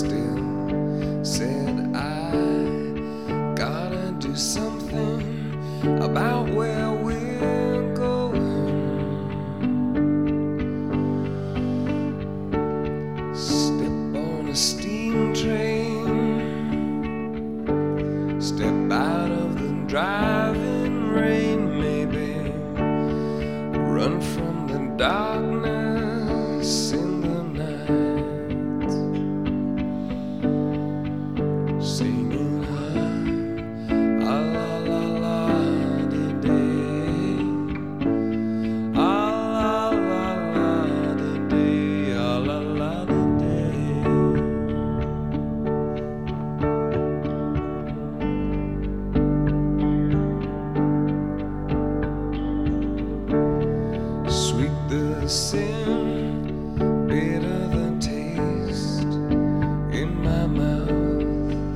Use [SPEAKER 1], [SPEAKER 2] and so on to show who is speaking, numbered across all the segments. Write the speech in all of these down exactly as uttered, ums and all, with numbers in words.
[SPEAKER 1] still said I gotta do something about where we're going. Step on a steam train, step out of the driving rain, maybe run from the darkness in the night, singing ah, ah la la la di day, ah la la la di day, ah la la di day. Sweet the sin, bitter the taste in my mouth.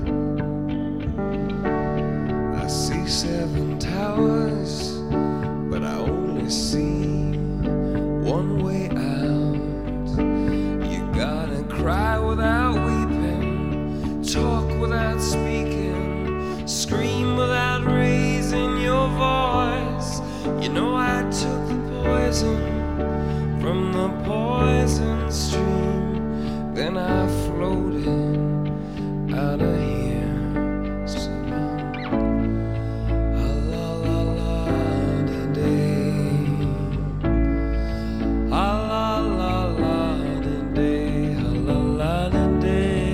[SPEAKER 1] I see seven towers, but I only see one way out. You gotta cry without weeping, talk without speaking, scream without raising your voice. You know I took the poison from the poison stream, then I floated out of here, singing ah la la la di day, ah la la la di day, ah la la di day.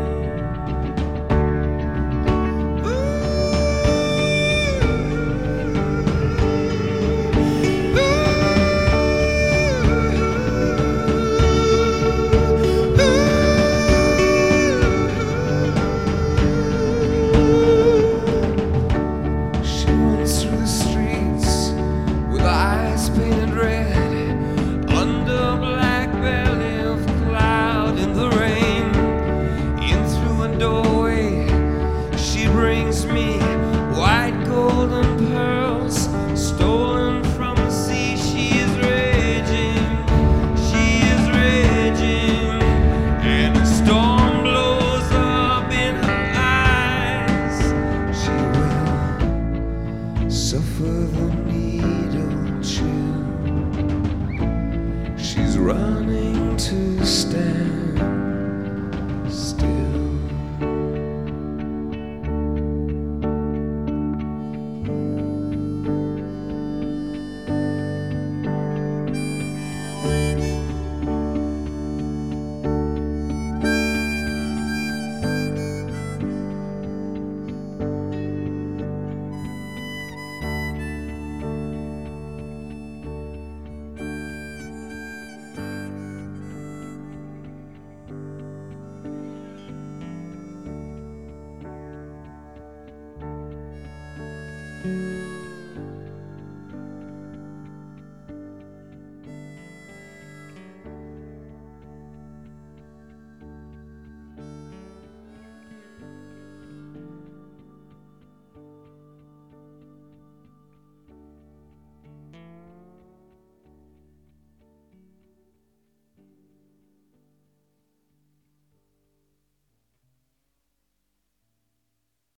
[SPEAKER 1] Painted red under a black belly of cloud in the rain. In through a doorway she brings me white golden pearls stolen from the sea. She is raging, she is raging, and a storm blows up in her eyes. She will suffer the needle chill. She's running to stand still. Thank you.